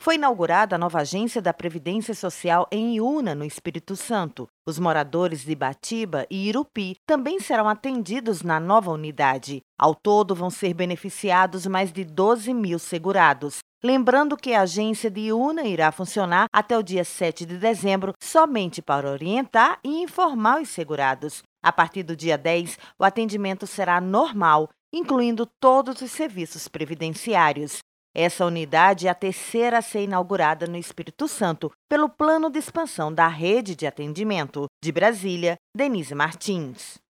Foi inaugurada a nova agência da Previdência Social em Iúna, no Espírito Santo. Os moradores de Ibatiba e Irupi também serão atendidos na nova unidade. Ao todo, vão ser beneficiados mais de 12 mil segurados. Lembrando que a agência de Iúna irá funcionar até o dia 7 de dezembro somente para orientar e informar os segurados. A partir do dia 10, o atendimento será normal, incluindo todos os serviços previdenciários. Essa unidade é a terceira a ser inaugurada no Espírito Santo pelo Plano de Expansão da Rede de Atendimento. De Brasília, Denise Martins.